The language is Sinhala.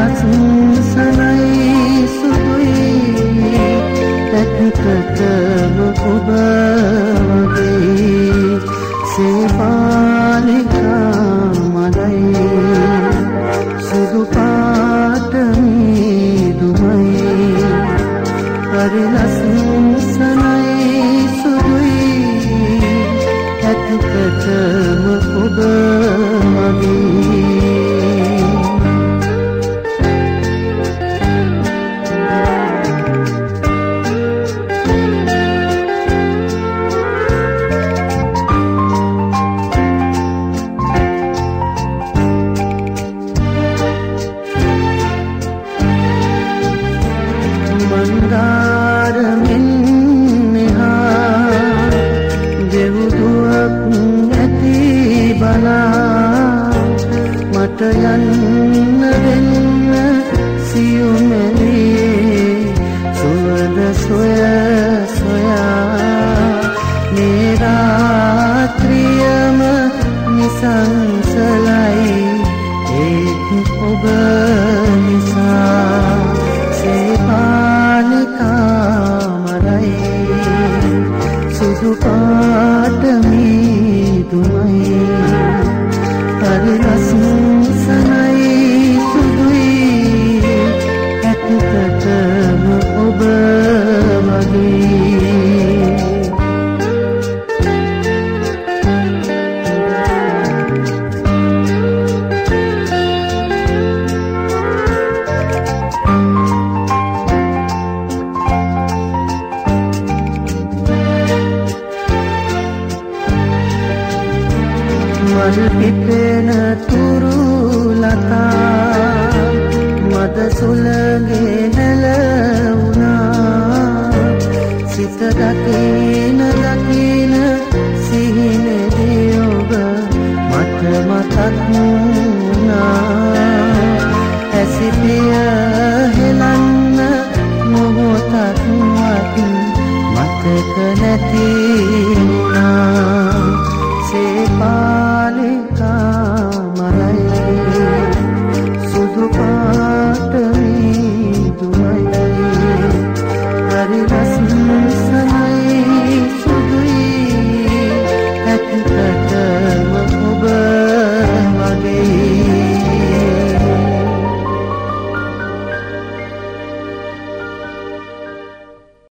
ලස්සනයි සුදුයි ඇත්තටම ඔබ වගේ සේපාලිකා මලයි සුදු පාට මීදුමයි හරි ලස්සනයි සුදුයි ඇත්තටම ඔබ වගේ මට යන්න දෙන්න සියුමැලියේ සුවඳ සොයා මේ රාත්‍රියම නිසංසලයි ඒත් ඔබ නිසා සේපාලිකාමරයි සුදු පාට මීදුමයි හරි ලස්සනයි සුදුයි ඇත්තටම ඔබ වගේ මල් පිපෙන තුරු ලතා මද සුළගේ නැලවුණා සිත දකින සිහිනෙදී ඔබ මට මතක් වුණා ඇසිපිය හෙලන්න මොහොතක්වත් මතක නැති වුණා සේපාලිකාමරයි සුදු පාට මීදුමයි හරි